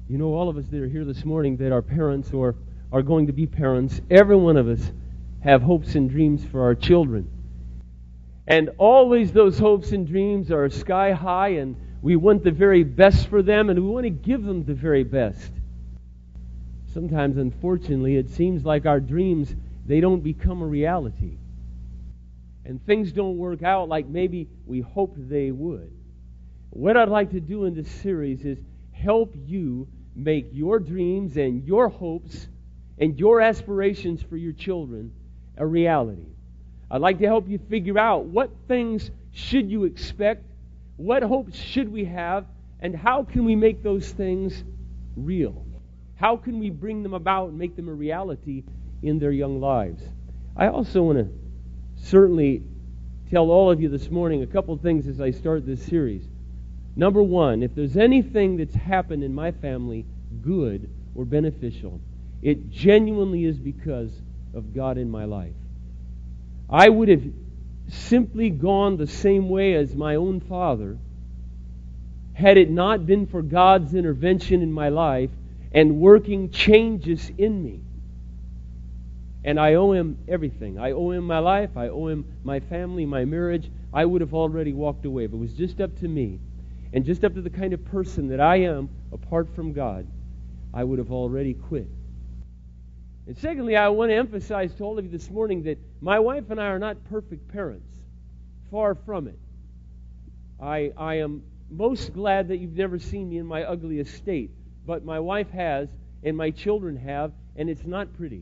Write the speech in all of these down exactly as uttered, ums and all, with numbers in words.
You know, all of us that are here this morning that are parents or are going to be parents, every one of us have hopes and dreams for our children. And always those hopes and dreams are sky high, and we want the very best for them, and we want to give them the very best. Sometimes, unfortunately, it seems like our dreams, they don't become a reality. And things don't work out like maybe we hoped they would. What I'd like to do in this series is help you make your dreams and your hopes and your aspirations for your children a reality. I'd like to help you figure out what things should you expect, what hopes should we have, and how can we make those things real? How can we bring them about and make them a reality in their young lives? I also want to certainly tell all of you this morning a couple things as I start this series. Number one, if there's anything that's happened in my family good or beneficial, it genuinely is because of God in my life. I would have simply gone the same way as my own father had it not been for God's intervention in my life and working changes in me. And I owe Him everything. I owe Him my life. I owe Him my family, my marriage. I would have already walked away. If it was just up to me and just up to the kind of person that I am apart from God, I would have already quit. And secondly, I want to emphasize to all of you this morning that my wife and I are not perfect parents. Far from it. I, I am most glad that you've never seen me in my ugliest state. But my wife has, and my children have, and it's not pretty.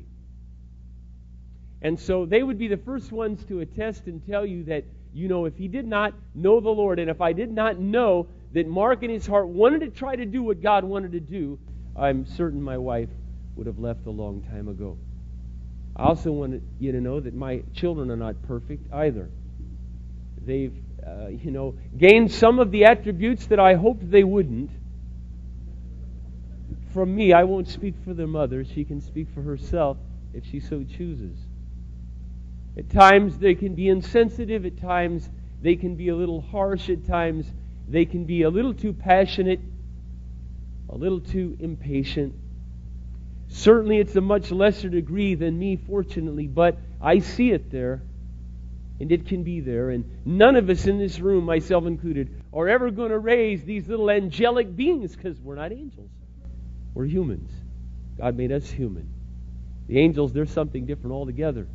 And so they would be the first ones to attest and tell you that, you know, if he did not know the Lord, and if I did not know that Mark in his heart wanted to try to do what God wanted to do, I'm certain my wife would have left a long time ago. I also want you to know that my children are not perfect either. They've, uh, you know, gained some of the attributes that I hoped they wouldn't. From me, I won't speak for their mother. She can speak for herself if she so chooses. At times they can be insensitive. At times they can be a little harsh. At times they can be a little too passionate, a little too impatient. Certainly it's a much lesser degree than me, fortunately, but I see it there, and it can be there. And none of us in this room, myself included, are ever going to raise these little angelic beings because we're not angels. We're humans. God made us human. The angels, they're something different altogether.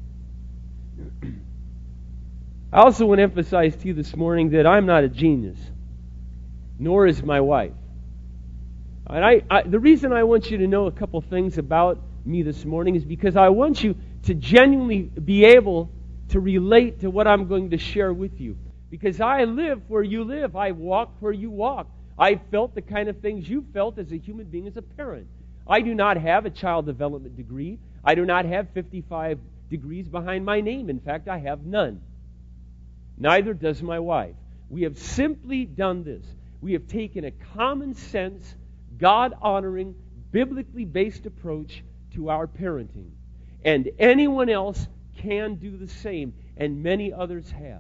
I also want to emphasize to you this morning that I'm not a genius, nor is my wife. And I, I, the reason I want you to know a couple things about me this morning is because I want you to genuinely be able to relate to what I'm going to share with you. Because I live where you live. I walk where you walk. I felt the kind of things you felt as a human being, as a parent. I do not have a child development degree. I do not have fifty-five degrees behind my name. In fact, I have none. Neither does my wife. We have simply done this. We have taken a common sense, God-honoring, biblically based approach to our parenting. And anyone else can do the same, and many others have.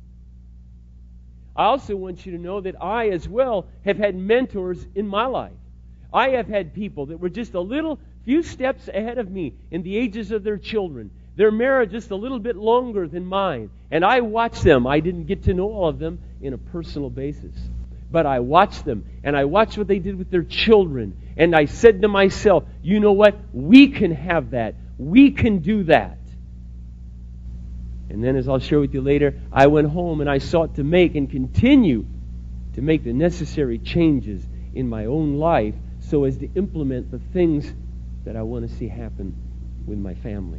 I also want you to know that I as well have had mentors in my life. I have had people that were just a little few steps ahead of me in the ages of their children. Their marriage just a little bit longer than mine. And I watched them. I didn't get to know all of them in a personal basis. But I watched them, and I watched what they did with their children. And I said to myself, you know what? We can have that. We can do that. And then, as I'll share with you later, I went home and I sought to make and continue to make the necessary changes in my own life so as to implement the things that I want to see happen with my family.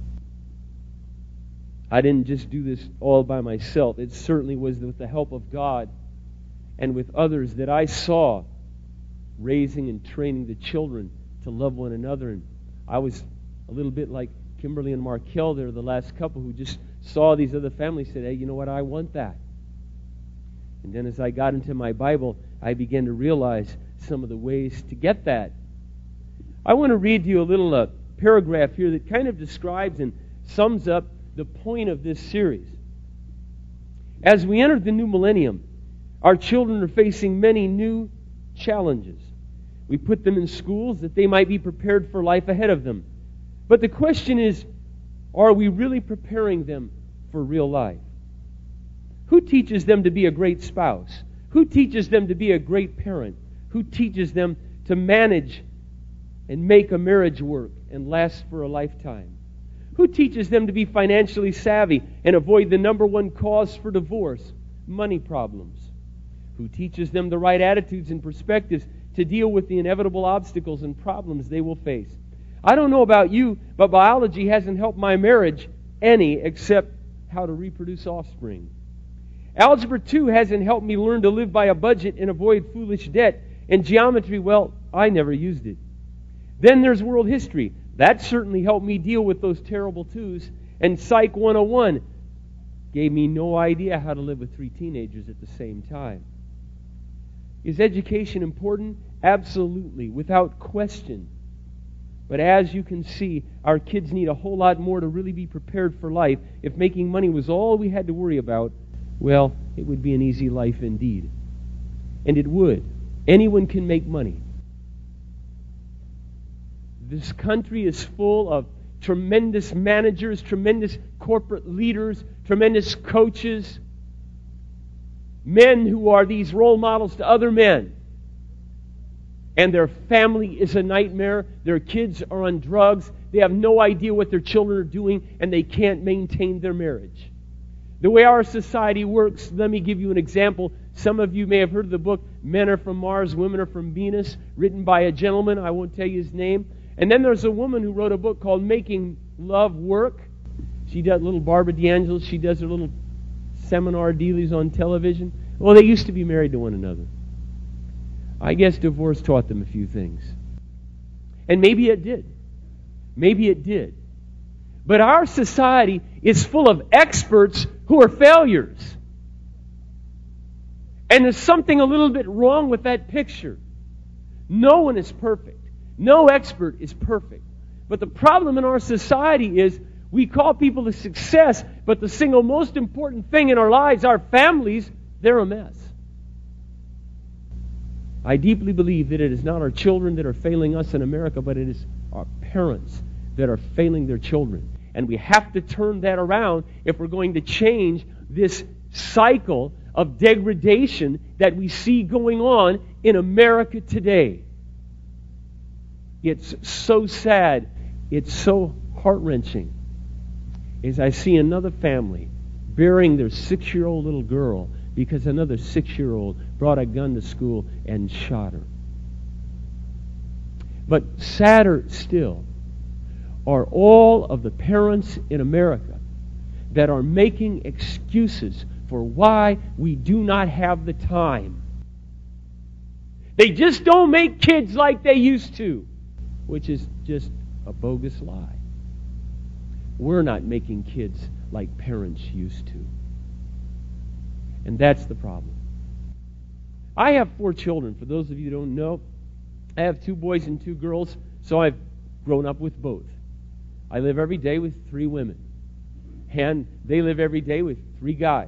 I didn't just do this all by myself. It certainly was with the help of God and with others that I saw raising and training the children to love one another. And I was a little bit like Kimberly and Markel there, the last couple who just saw these other families, said, hey, you know what, I want that. And then as I got into my Bible, I began to realize some of the ways to get that. I want to read to you a little uh, paragraph here that kind of describes and sums up the point of this series. As we enter the new millennium, our children are facing many new challenges. Many of them are facing We put them in schools that they might be prepared for life ahead of them. But the question is, are we really preparing them for real life? Who teaches them to be a great spouse? Who teaches them to be a great parent? Who teaches them to manage and make a marriage work and last for a lifetime? Who teaches them to be financially savvy and avoid the number one cause for divorce, money problems? Who teaches them the right attitudes and perspectives to deal with the inevitable obstacles and problems they will face? I don't know about you, but biology hasn't helped my marriage any except how to reproduce offspring. Algebra two hasn't helped me learn to live by a budget and avoid foolish debt. And geometry, well, I never used it. Then there's world history. That certainly helped me deal with those terrible twos. And Psych one oh one gave me no idea how to live with three teenagers at the same time. Is education important? Absolutely, without question. But as you can see, our kids need a whole lot more to really be prepared for life. If making money was all we had to worry about, well, it would be an easy life indeed. And it would. Anyone can make money. This country is full of tremendous managers, tremendous corporate leaders, tremendous coaches, men who are these role models to other men. And their family is a nightmare. Their kids are on drugs. They have no idea what their children are doing, and they can't maintain their marriage. The way our society works, let me give you an example. Some of you may have heard of the book, Men Are From Mars, Women Are From Venus, written by a gentleman. I won't tell you his name. And then there's a woman who wrote a book called Making Love Work. She does little Barbara DeAngelis. She does her little seminar dealies on television. Well, they used to be married to one another. I guess divorce taught them a few things. And maybe it did. Maybe it did. But our society is full of experts who are failures. And there's something a little bit wrong with that picture. No one is perfect. No expert is perfect. But the problem in our society is we call people to success, but the single most important thing in our lives, our families, they're a mess. I deeply believe that it is not our children that are failing us in America, but it is our parents that are failing their children. And we have to turn that around if we're going to change this cycle of degradation that we see going on in America today. It's so sad. It's so heart-wrenching. As I see another family burying their six-year-old little girl because another six-year-old brought a gun to school and shot her. But sadder still are all of the parents in America that are making excuses for why we do not have the time. They just don't make kids like they used to, which is just a bogus lie. We're not making kids like parents used to. And that's the problem. I have four children. For those of you who don't know, I have two boys and two girls, so I've grown up with both. I live every day with three women. And they live every day with three guys.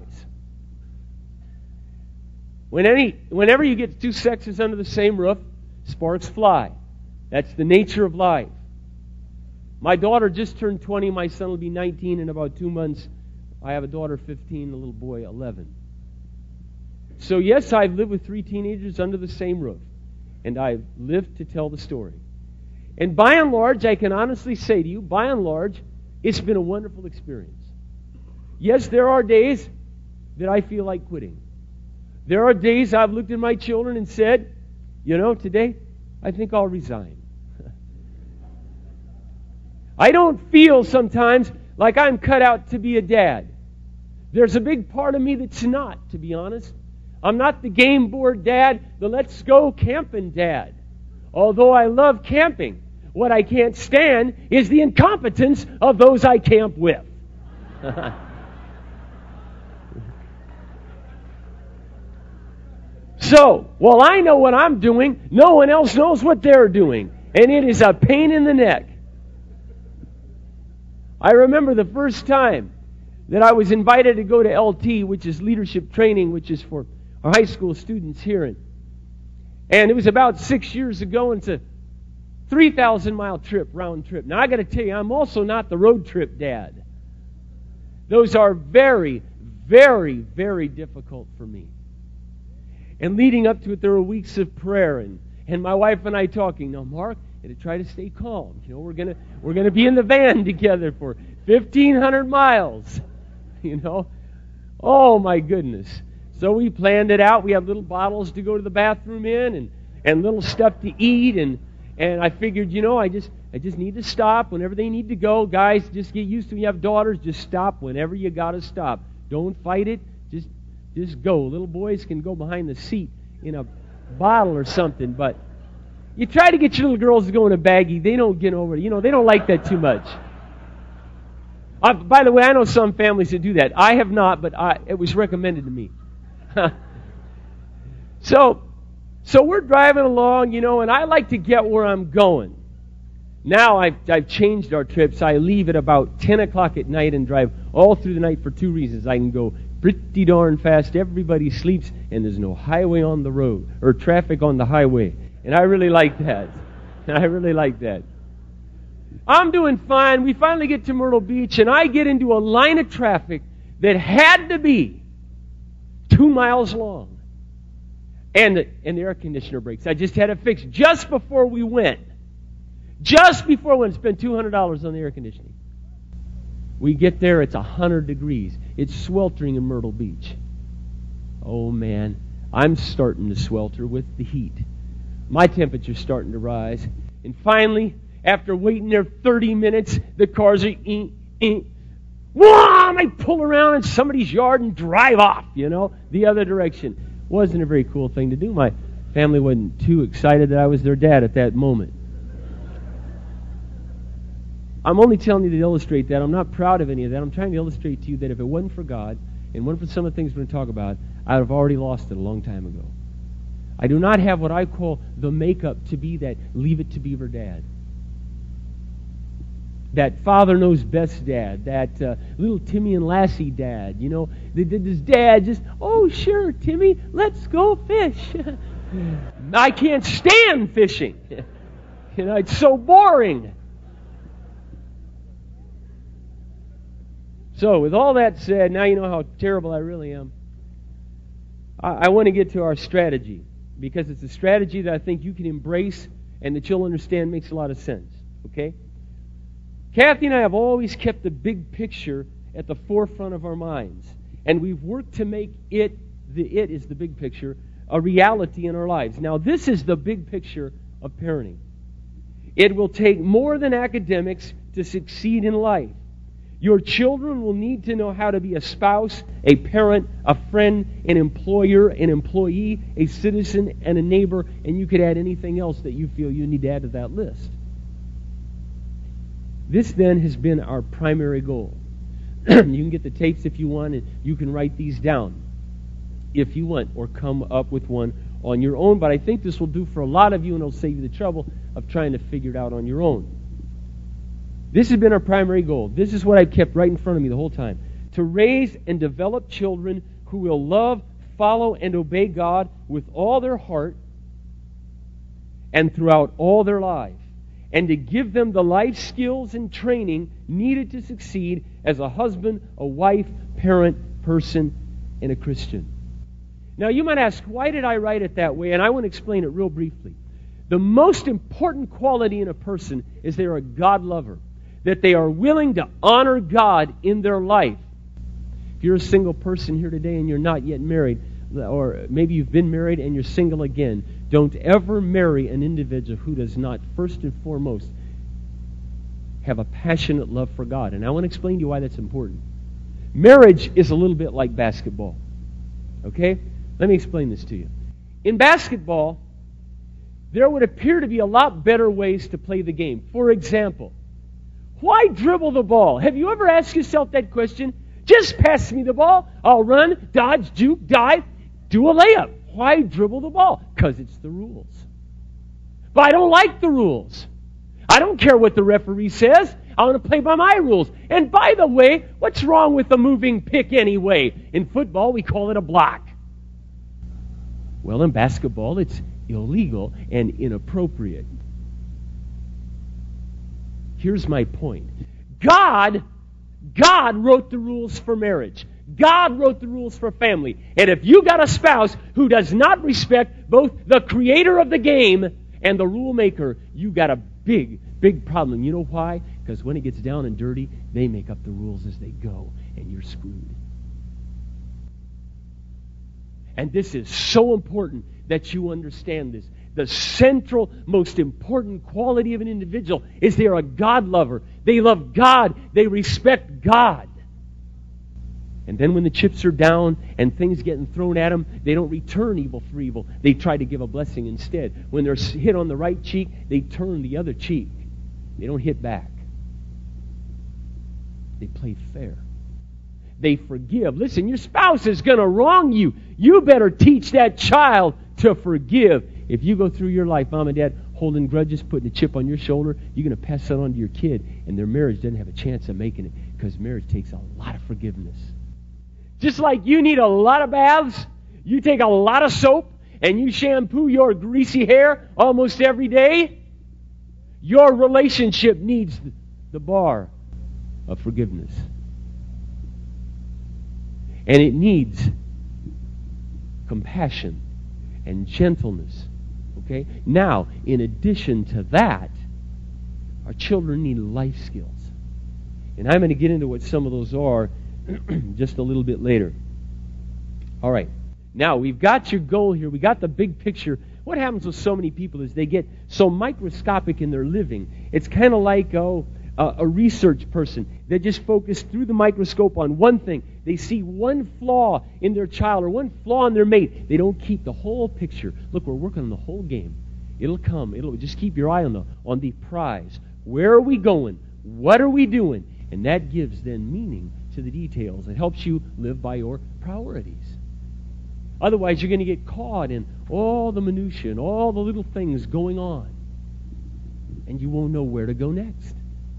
When any, whenever you get two sexes under the same roof, sparks fly. That's the nature of life. My daughter just turned twenty. My son will be nineteen in about two months. I have a daughter fifteen, a little boy eleven. So yes, I've lived with three teenagers under the same roof. And I've lived to tell the story. And by and large, I can honestly say to you, by and large, it's been a wonderful experience. Yes, there are days that I feel like quitting. There are days I've looked at my children and said, you know, today, I think I'll resign. I don't feel sometimes like I'm cut out to be a dad. There's a big part of me that's not, to be honest. I'm not the game board dad, the let's go camping dad. Although I love camping, what I can't stand is the incompetence of those I camp with. So, while I know what I'm doing, no one else knows what they're doing. And it is a pain in the neck. I remember the first time that I was invited to go to L T, which is leadership training, which is for our high school students here. And, And it was about six years ago, and it's a three thousand mile trip, round trip. Now, I got to tell you, I'm also not the road trip dad. Those are very, very, very difficult for me. And leading up to it, there were weeks of prayer, and, and my wife and I talking. Now, Mark, to try to stay calm. You know, we're gonna we're gonna be in the van together for fifteen hundred miles. You know, oh my goodness. So we planned it out. We have little bottles to go to the bathroom in, and, and little stuff to eat, and and I figured, you know, I just I just need to stop whenever they need to go. Guys, just get used to it. You have daughters, just stop whenever you gotta stop. Don't fight it. Just just go. Little boys can go behind the seat in a bottle or something, but you try to get your little girls to go in a baggie. They don't get over it. You know, they don't like that too much. Uh, by the way, I know some families that do that. I have not, but I, it was recommended to me. so, so we're driving along, you know, and I like to get where I'm going. Now I've, I've changed our trips. I leave at about ten o'clock at night and drive all through the night for two reasons. I can go pretty darn fast. Everybody sleeps, and there's no highway on the road or traffic on the highway. And I really like that. I really like that. I'm doing fine. We finally get to Myrtle Beach, and I get into a line of traffic that had to be two miles long. And the, and the air conditioner breaks. I just had it fixed just before we went. Just before we went, spent two hundred dollars on the air conditioning. We get there, it's one hundred degrees. It's sweltering in Myrtle Beach. Oh, man. I'm starting to swelter with the heat. My temperature's starting to rise. And finally, after waiting there thirty minutes, the cars are eek, eek. Wham! I pull around in somebody's yard and drive off, you know, the other direction. Wasn't a very cool thing to do. My family wasn't too excited that I was their dad at that moment. I'm only telling you to illustrate that. I'm not proud of any of that. I'm trying to illustrate to you that if it wasn't for God, and wasn't for some of the things we're going to talk about, I would have already lost it a long time ago. I do not have what I call the makeup to be that leave it to Beaver dad. That father knows best dad. That uh, little Timmy and Lassie dad. You know, they did this dad just, oh sure, Timmy, let's go fish. I can't stand fishing. You know, it's so boring. So, with all that said, now you know how terrible I really am. I, I want to get to our strategy. Because it's a strategy that I think you can embrace and that you'll understand makes a lot of sense. Okay? Kathy and I have always kept the big picture at the forefront of our minds. And we've worked to make it, the it is the big picture, a reality in our lives. Now, this is the big picture of parenting. It will take more than academics to succeed in life. Your children will need to know how to be a spouse, a parent, a friend, an employer, an employee, a citizen, and a neighbor, and you could add anything else that you feel you need to add to that list. This then has been our primary goal. You can get the tapes if you want, and you can write these down if you want, or come up with one on your own, but I think this will do for a lot of you, and it'll save you the trouble of trying to figure it out on your own. This has been our primary goal. This is what I've kept right in front of me the whole time. To raise and develop children who will love, follow, and obey God with all their heart and throughout all their life. And to give them the life skills and training needed to succeed as a husband, a wife, parent, person, and a Christian. Now you might ask, why did I write it that way? And I want to explain it real briefly. The most important quality in a person is they are a God lover. That they are willing to honor God in their life. If you're a single person here today and you're not yet married, or maybe you've been married and you're single again, don't ever marry an individual who does not, first and foremost, have a passionate love for God. And I want to explain to you why that's important. Marriage is a little bit like basketball. Okay? Let me explain this to you. In basketball, there would appear to be a lot better ways to play the game. For example, why dribble the ball? Have you ever asked yourself that question? Just pass me the ball. I'll run, dodge, juke, dive, do a layup. Why dribble the ball? Because it's the rules. But I don't like the rules. I don't care what the referee says. I want to play by my rules. And by the way, what's wrong with a moving pick anyway? In football, we call it a block. Well, in basketball, it's illegal and inappropriate. Here's my point. God, God wrote the rules for marriage. God wrote the rules for family. And if you got a spouse who does not respect both the creator of the game and the rule maker, you got a big, big problem. You know why? Because when it gets down and dirty, they make up the rules as they go, and you're screwed. And this is so important that you understand this. The central, most important quality of an individual is they are a God lover. They love God. They respect God. And then when the chips are down and things getting thrown at them, they don't return evil for evil. They try to give a blessing instead. When they're hit on the right cheek, they turn the other cheek. They don't hit back. They play fair. They forgive. Listen, your spouse is going to wrong you. You better teach that child to forgive. If you go through your life, mom and dad, holding grudges, putting a chip on your shoulder, you're going to pass that on to your kid, and their marriage doesn't have a chance of making it, because marriage takes a lot of forgiveness. Just like you need a lot of baths, you take a lot of soap, and you shampoo your greasy hair almost every day, your relationship needs the bar of forgiveness. And it needs compassion and gentleness. Okay? Now, in addition to that, our children need life skills. And I'm going to get into what some of those are just a little bit later. All right. Now, we've got your goal here. We got the big picture. What happens with so many people is they get so microscopic in their living. It's kind of like, oh, a, a research person. They just focus through the microscope on one thing. They see one flaw in their child or one flaw in their mate. They don't keep the whole picture. Look, we're working on the whole game. It'll come. It'll just keep your eye on the on the prize. Where are we going? What are we doing? And that gives then meaning to the details. It helps you live by your priorities. Otherwise, you're going to get caught in all the minutiae and all the little things going on. And you won't know where to go next.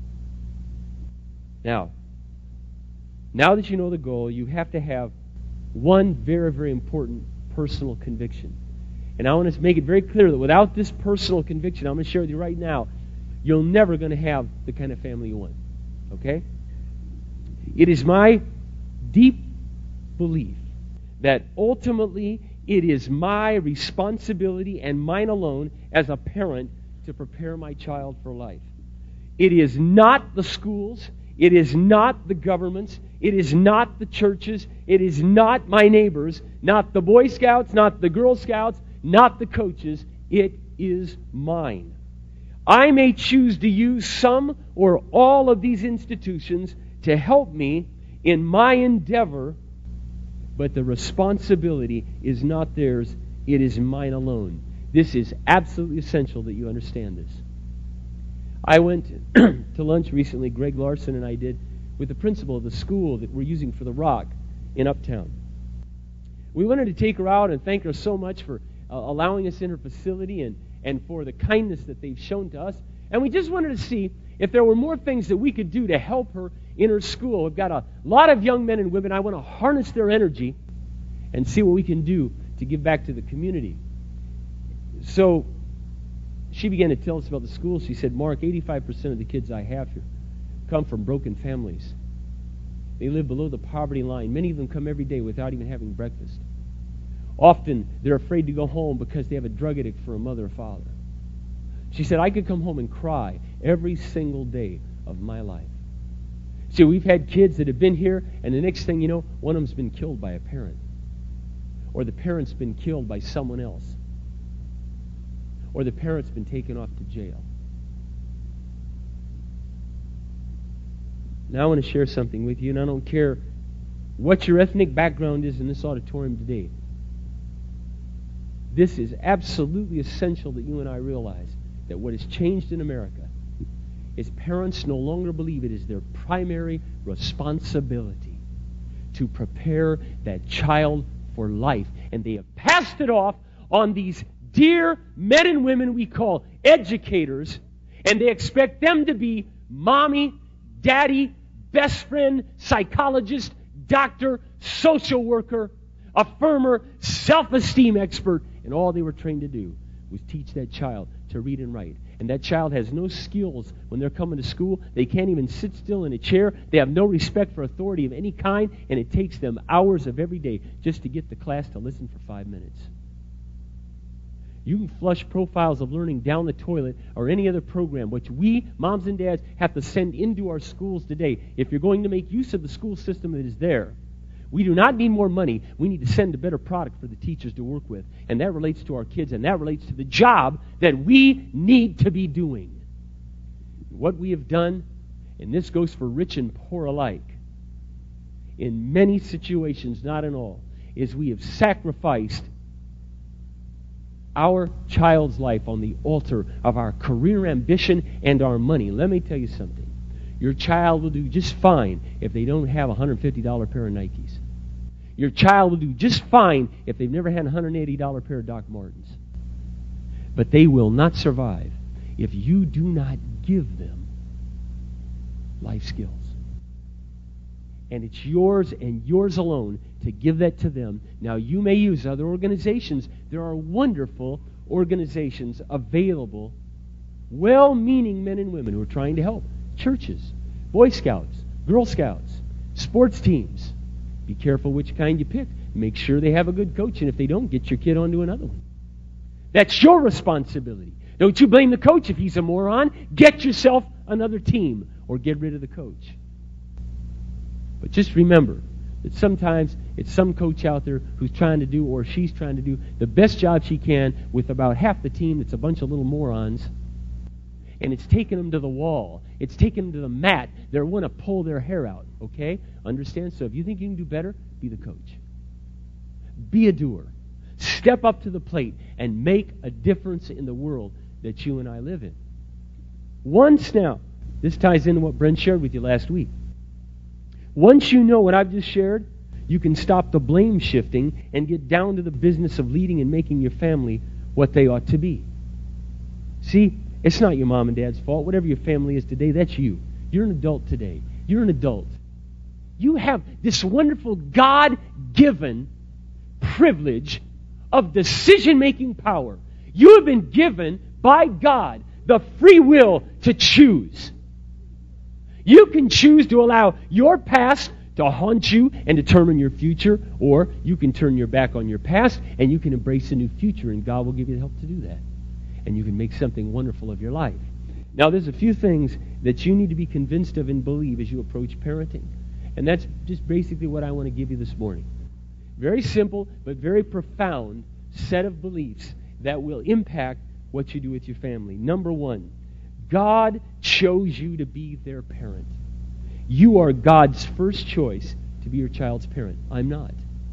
Now, now that you know the goal, you have to have one very, very important personal conviction. And I want to make it very clear that without this personal conviction, I'm going to share with you right now, you're never going to have the kind of family you want. Okay? It is my deep belief that ultimately it is my responsibility and mine alone as a parent to prepare my child for life. It is not the schools. It is not the governments. It is not the churches. It is not my neighbors, not the Boy Scouts, not the Girl Scouts, not the coaches. It is mine. I may choose to use some or all of these institutions to help me in my endeavor, but the responsibility is not theirs. It is mine alone. This is absolutely essential that you understand this. I went to lunch recently, Greg Larson and I did, with the principal of the school that we're using for the Rock in Uptown. We wanted to take her out and thank her so much for uh, allowing us in her facility and, and for the kindness that they've shown to us. And we just wanted to see if there were more things that we could do to help her in her school. We've got a lot of young men and women. I want to harness their energy and see what we can do to give back to the community. So she began to tell us about the school. She said, Mark, eighty-five percent of the kids I have here come from broken families. They live below the poverty line. Many of them come every day without even having breakfast. Often they're afraid to go home because they have a drug addict for a mother or father. She said, I could come home and cry every single day of my life. See, we've had kids that have been here, and the next thing you know, one of them's been killed by a parent. Or the parent's been killed by someone else. Or the parent's been taken off to jail. Now I want to share something with you, and I don't care what your ethnic background is in this auditorium today. This is absolutely essential that you and I realize that what has changed in America is parents no longer believe it is their primary responsibility to prepare that child for life. And they have passed it off on these dear men and women we call educators, and they expect them to be mommy, daddy, best friend, psychologist, doctor, social worker, affirmer, self-esteem expert, and all they were trained to do was teach that child to read and write. And that child has no skills when they're coming to school. They can't even sit still in a chair. They have no respect for authority of any kind, and it takes them hours of every day just to get the class to listen for five minutes. You can flush Profiles of Learning down the toilet or any other program, which we, moms and dads, have to send into our schools today. If you're going to make use of the school system that is there, we do not need more money. We need to send a better product for the teachers to work with. And that relates to our kids, and that relates to the job that we need to be doing. What we have done, and this goes for rich and poor alike, in many situations, not in all, is we have sacrificed our child's life on the altar of our career ambition and our money. Let me tell you something. Your child will do just fine if they don't have a one hundred fifty dollars pair of Nikes. Your child will do just fine if they've never had a one hundred eighty dollars pair of Doc Martens. But they will not survive if you do not give them life skills. And it's yours and yours alone to give that to them. Now, you may use other organizations. There are wonderful organizations available, well-meaning men and women who are trying to help. Churches, Boy Scouts, Girl Scouts, sports teams. Be careful which kind you pick. Make sure they have a good coach, and if they don't, get your kid onto another one. That's your responsibility. Don't you blame the coach if he's a moron. Get yourself another team or get rid of the coach. But just remember that sometimes it's some coach out there who's trying to do, or she's trying to do, the best job she can with about half the team that's a bunch of little morons. And it's taking them to the wall. It's taking them to the mat. They want to pull their hair out. Okay? Understand? So if you think you can do better, be the coach. Be a doer. Step up to the plate and make a difference in the world that you and I live in. Once now, this ties into what Brent shared with you last week. Once you know what I've just shared, you can stop the blame shifting and get down to the business of leading and making your family what they ought to be. See, it's not your mom and dad's fault. Whatever your family is today, that's you. You're an adult today. You're an adult. You have this wonderful God-given privilege of decision-making power. You have been given by God the free will to choose. You can choose to allow your past to haunt you and determine your future, or you can turn your back on your past and you can embrace a new future, and God will give you the help to do that. And you can make something wonderful of your life. Now, there's a few things that you need to be convinced of and believe as you approach parenting. And that's just basically what I want to give you this morning. Very simple, but very profound set of beliefs that will impact what you do with your family. Number one, God chose you to be their parent. You are God's first choice to be your child's parent. I'm not.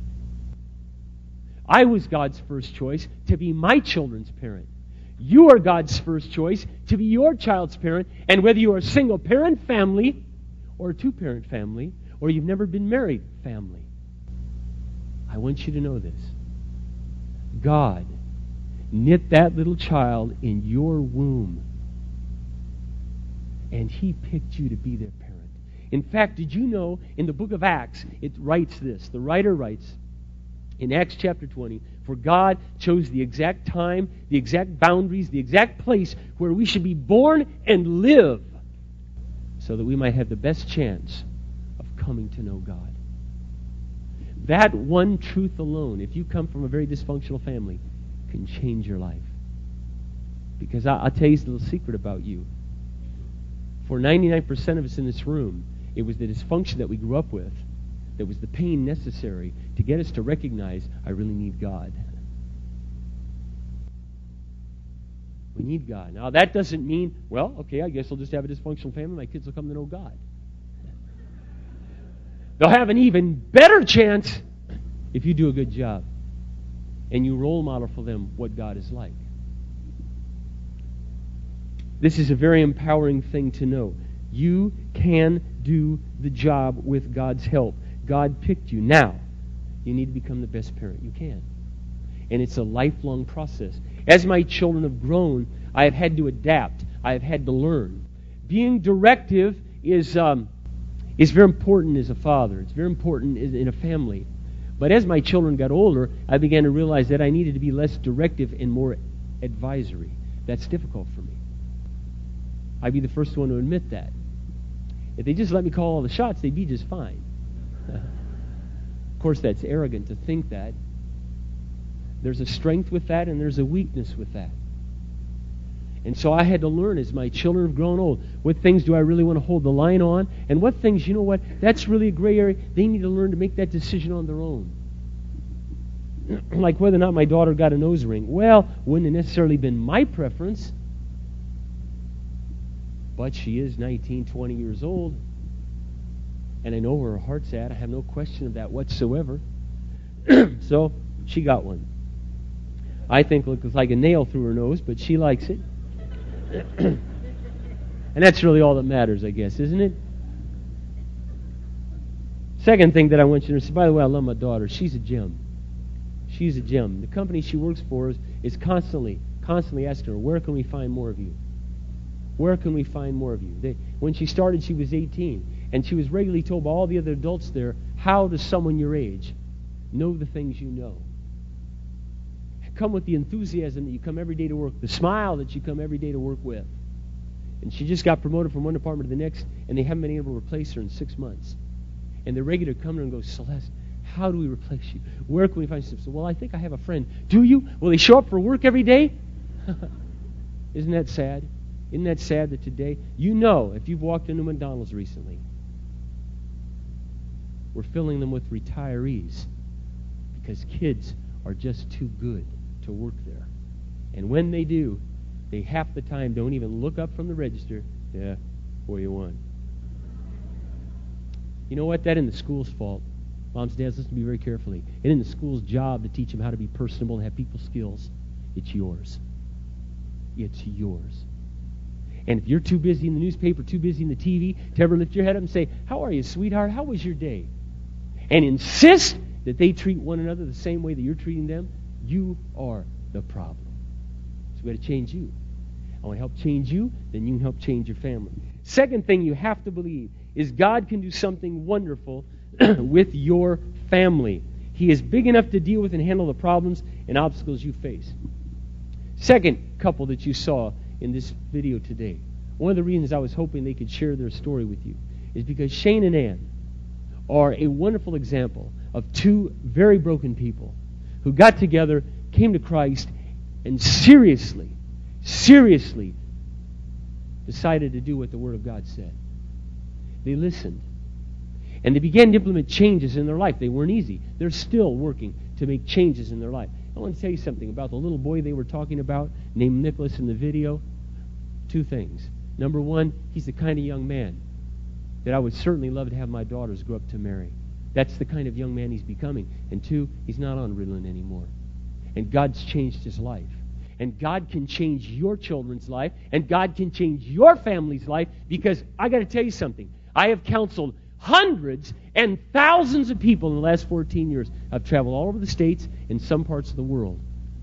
I was God's first choice to be my children's parent. You are God's first choice to be your child's parent. And whether you are a single parent family or a two-parent family, or you've never been married family, I want you to know this. God knit that little child in your womb, and He picked you to be their parent. In fact, did you know in the book of Acts, it writes this. The writer writes in Acts chapter twenty, for God chose the exact time, the exact boundaries, the exact place where we should be born and live so that we might have the best chance of coming to know God. That one truth alone, if you come from a very dysfunctional family, can change your life. Because I, I'll tell you a little secret about you. For ninety-nine percent of us in this room, it was the dysfunction that we grew up with that was the pain necessary to get us to recognize, I really need God. We need God. Now, that doesn't mean, well, okay, I guess I'll just have a dysfunctional family. My kids will come to know God. They'll have an even better chance if you do a good job and you role model for them what God is like. This is a very empowering thing to know. You can do the job with God's help. God picked you. Now, you need to become the best parent you can. And it's a lifelong process. As my children have grown, I have had to adapt. I have had to learn. Being directive is um, is very important as a father. It's very important in a family. But as my children got older, I began to realize that I needed to be less directive and more advisory. That's difficult for me. I'd be the first one to admit that. If they just let me call all the shots, they'd be just fine. Of course, that's arrogant to think that. There's a strength with that, and there's a weakness with that. And so I had to learn as my children have grown old, what things do I really want to hold the line on, and what things, you know what, that's really a gray area. They need to learn to make that decision on their own. Like whether or not my daughter got a nose ring. Well, wouldn't have necessarily been my preference, but she is nineteen, twenty years old, and I know where her heart's at. I have no question of that whatsoever. So she got one. I think it looks like a nail through her nose, but she likes it. And that's really all that matters, I guess, isn't it? Second thing that I want you to say, by the way, I love my daughter. She's a gem. She's a gem. The company she works for is, is constantly, constantly asking her, where can we find more of you? Where can we find more of you? They, when she started, she was eighteen, and she was regularly told by all the other adults there, how does someone your age know the things you know? Come with the enthusiasm that you come every day to work, the smile that you come every day to work with. And she just got promoted from one department to the next, and they haven't been able to replace her in six months. And the regular come to her and go, Celeste, how do we replace you? Where can we find you? So, well, I think I have a friend. Do you? Will they show up for work every day? Isn't that sad? Isn't that sad that today, you know, if you've walked into McDonald's recently, we're filling them with retirees because kids are just too good to work there. And when they do, they half the time don't even look up from the register. Yeah, what do you want? You know what? That isn't the school's fault. Moms, dads, listen to me very carefully. It isn't the school's job to teach them how to be personable and have people skills. It's yours. It's yours. And if you're too busy in the newspaper, too busy in the T V, to ever lift your head up and say, how are you, sweetheart? How was your day? And insist that they treat one another the same way that you're treating them, you are the problem. So we've got to change you. I want to help change you, then you can help change your family. Second thing you have to believe is God can do something wonderful with your family. He is big enough to deal with and handle the problems and obstacles you face. Second couple that you saw in this video today, one of the reasons I was hoping they could share their story with you is because Shane and Ann are a wonderful example of two very broken people who got together, came to Christ, and seriously, seriously decided to do what the Word of God said. They listened. And they began to implement changes in their life. They weren't easy. They're still working to make changes in their life. I want to tell you something about the little boy they were talking about, named Nicholas in the video. Two things. Number one, he's the kind of young man that I would certainly love to have my daughters grow up to marry. That's the kind of young man he's becoming. And two, he's not on Ritalin anymore. And God's changed his life. And God can change your children's life. And God can change your family's life. Because I got to tell you something. I have counseled hundreds and thousands of people in the last fourteen years. I've traveled all over the States and some parts of the world.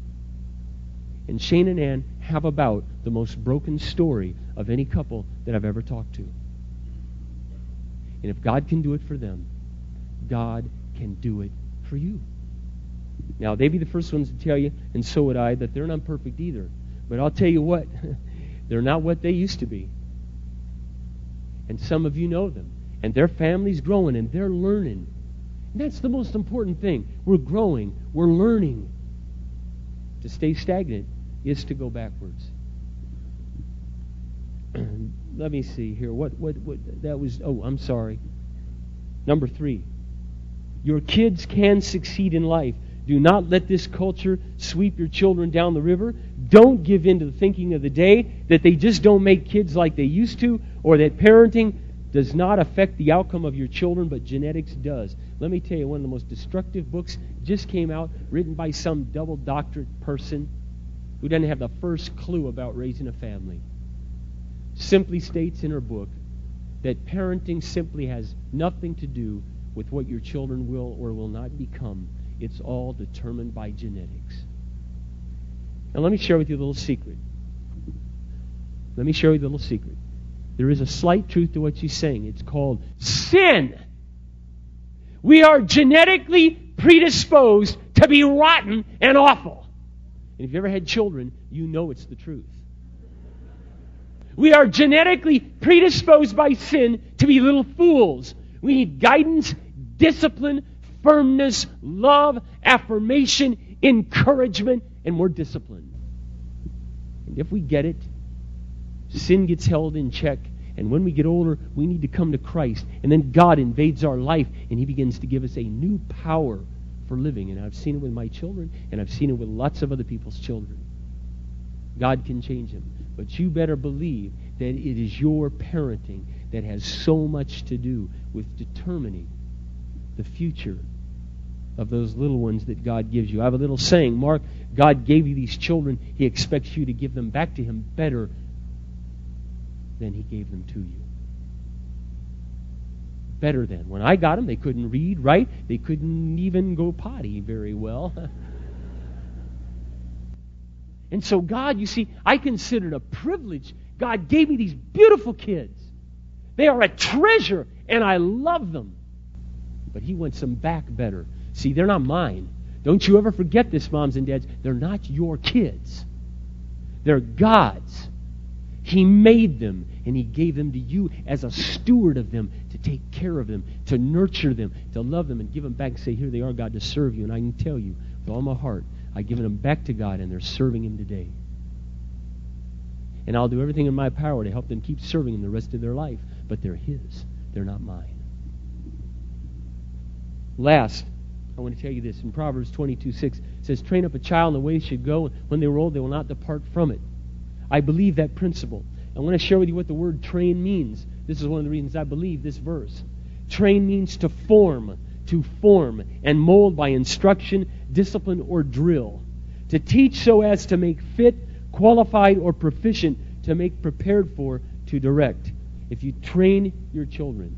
And Shane and Ann have about the most broken story of any couple that I've ever talked to. And if God can do it for them, God can do it for you. Now, they'd be the first ones to tell you, and so would I, that they're not perfect either. But I'll tell you what, they're not what they used to be. And some of you know them. And their family's growing, and they're learning. And that's the most important thing. We're growing. We're learning. To stay stagnant is to go backwards. Let me see here. What, what, what, that was, oh, I'm sorry. Number three. Your kids can succeed in life. Do not let this culture sweep your children down the river. Don't give in to the thinking of the day that they just don't make kids like they used to, or that parenting does not affect the outcome of your children, but genetics does. Let me tell you, one of the most destructive books just came out, written by some double doctorate person who doesn't have the first clue about raising a family. Simply states in her book that parenting simply has nothing to do with what your children will or will not become. It's all determined by genetics. Now let me share with you a little secret. Let me share with you a little secret. There is a slight truth to what she's saying. It's called sin. We are genetically predisposed to be rotten and awful. And if you ever had children, you know it's the truth. We are genetically predisposed by sin to be little fools. We need guidance, discipline, firmness, love, affirmation, encouragement, and more discipline. And if we get it, sin gets held in check. And when we get older, we need to come to Christ. And then God invades our life, and He begins to give us a new power for living. And I've seen it with my children, and I've seen it with lots of other people's children. God can change them. But you better believe that it is your parenting that has so much to do with determining the future of those little ones that God gives you. I have a little saying, Mark, God gave you these children. He expects you to give them back to Him better than He gave them to you. Better than. When I got them, they couldn't read, right? They couldn't even go potty very well. And so God, you see, I consider it a privilege. God gave me these beautiful kids. They are a treasure, and I love them. But He wants them back better. See, they're not mine. Don't you ever forget this, moms and dads. They're not your kids. They're God's. He made them, and He gave them to you as a steward of them, to take care of them, to nurture them, to love them, and give them back and say, here they are, God, to serve you. And I can tell you with all my heart, I've given them back to God, and they're serving Him today. And I'll do everything in my power to help them keep serving Him the rest of their life. But they're His. They're not mine. Last, I want to tell you this. In Proverbs twenty-two six, it says, train up a child in the way he should go, and when they are old, they will not depart from it. I believe that principle. I want to share with you what the word train means. This is one of the reasons I believe this verse. Train means to form, to form and mold by instruction, discipline, or drill. To teach so as to make fit, qualified, or proficient, to make prepared for, to direct. If you train your children,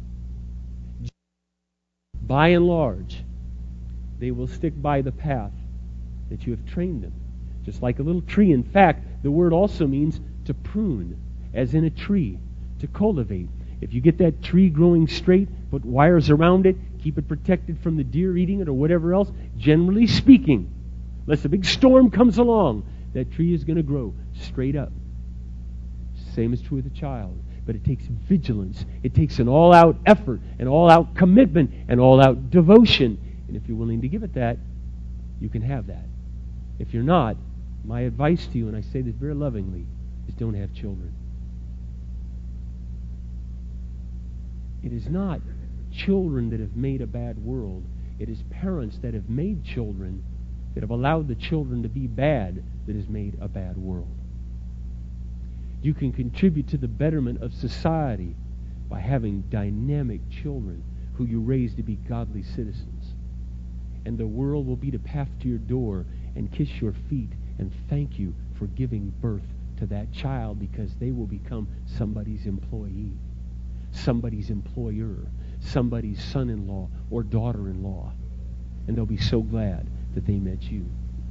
by and large, they will stick by the path that you have trained them. Just like a little tree. In fact, the word also means to prune, as in a tree, to cultivate. If you get that tree growing straight, put wires around it, keep it protected from the deer eating it or whatever else, generally speaking, unless a big storm comes along, that tree is going to grow straight up. Same is true with a child. But it takes vigilance. It takes an all-out effort, an all-out commitment, an all-out devotion. And if you're willing to give it that, you can have that. If you're not, my advice to you, and I say this very lovingly, is don't have children. It is not children that have made a bad world. It is parents that have made children that have allowed the children to be bad that has made a bad world. You can contribute to the betterment of society by having dynamic children who you raise to be godly citizens. And the world will beat a path to your door and kiss your feet and thank you for giving birth to that child, because they will become somebody's employee, somebody's employer, somebody's son-in-law or daughter-in-law. And they'll be so glad that they met you.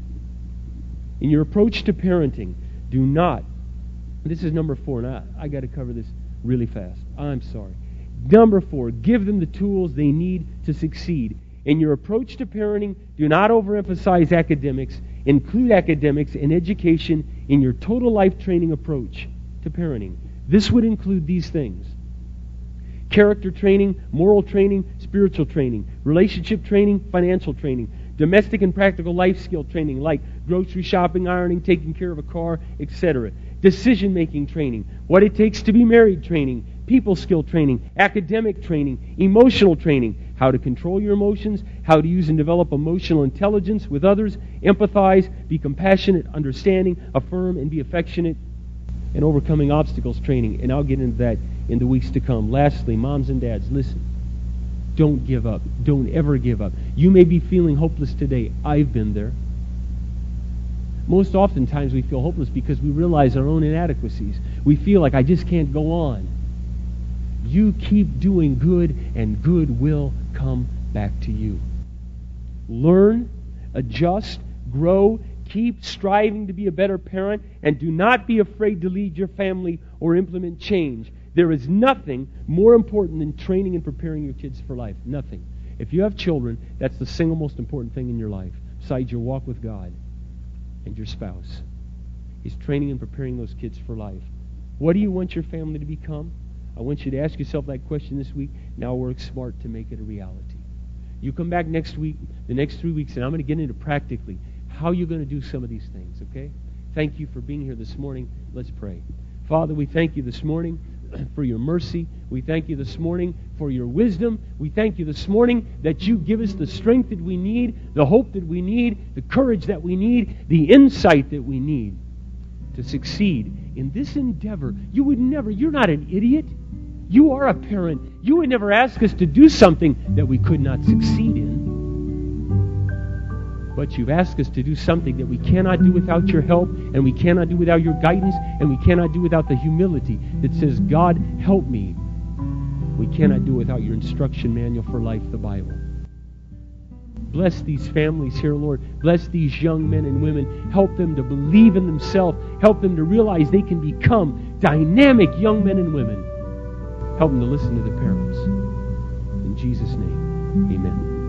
In your approach to parenting, do not, this is number four, and I, I got to cover this really fast. I'm sorry. Number four, give them the tools they need to succeed. In your approach to parenting, do not overemphasize academics. Include academics and education in your total life training approach to parenting. This would include these things: character training, moral training, spiritual training, relationship training, financial training, domestic and practical life skill training like grocery shopping, ironing, taking care of a car, et cetera. Decision-making training, what it takes to be married training, people skill training, academic training, emotional training, how to control your emotions, how to use and develop emotional intelligence with others, empathize, be compassionate, understanding, affirm, and be affectionate, and overcoming obstacles training. And I'll get into that in the weeks to come. Lastly, moms and dads, listen. Don't give up. Don't ever give up. You may be feeling hopeless today. I've been there. Most oftentimes we feel hopeless because we realize our own inadequacies. We feel like I just can't go on. You keep doing good, and good will come back to you. Learn, adjust, grow, keep striving to be a better parent, and do not be afraid to lead your family or implement change. There is nothing more important than training and preparing your kids for life. Nothing. If you have children, that's the single most important thing in your life, besides your walk with God. and your spouse. He's training and preparing those kids for life. What do you want your family to become? I want you to ask yourself that question this week. Now work smart to make it a reality. You come back next week, the next three weeks, and I'm going to get into practically how you're going to do some of these things, okay? Thank you for being here this morning. Let's pray. Father, we thank you this morning for your mercy. We thank you this morning for your wisdom. We thank you this morning that you give us the strength that we need, the hope that we need, the courage that we need, the insight that we need to succeed in this endeavor. You would never, you're not an idiot. You are a parent. You would never ask us to do something that we could not succeed in. But you've asked us to do something that we cannot do without your help, and we cannot do without your guidance, and we cannot do without the humility that says, God, help me. We cannot do without your instruction manual for life, the Bible. Bless these families here, Lord. Bless these young men and women. Help them to believe in themselves. Help them to realize they can become dynamic young men and women. Help them to listen to the parents. In Jesus' name, amen.